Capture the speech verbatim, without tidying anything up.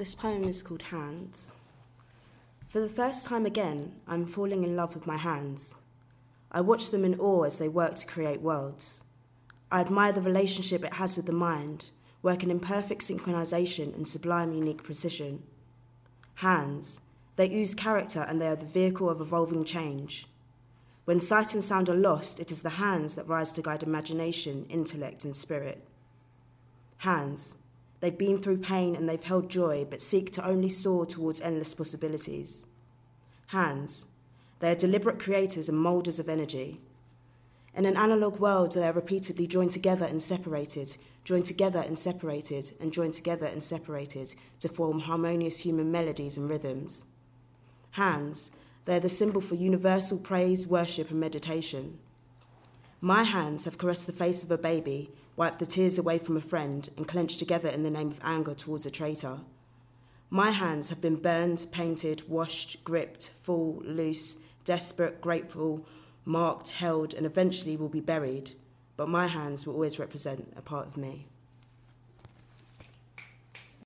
This poem is called Hands. For the first time again, I'm falling in love with my hands. I watch them in awe as they work to create worlds. I admire the relationship it has with the mind, working in perfect synchronization and sublime unique precision. Hands, they ooze character and they are the vehicle of evolving change. When sight and sound are lost, it is the hands that rise to guide imagination, intellect and spirit. Hands, they've been through pain and they've held joy, but seek to only soar towards endless possibilities. Hands, they are deliberate creators and moulders of energy. In an analogue world, they are repeatedly joined together and separated, joined together and separated, and joined together and separated to form harmonious human melodies and rhythms. Hands, they are the symbol for universal praise, worship, and meditation. My hands have caressed the face of a baby, wiped the tears away from a friend, and clenched together in the name of anger towards a traitor. My hands have been burned, painted, washed, gripped, full, loose, desperate, grateful, marked, held, and eventually will be buried, but my hands will always represent a part of me.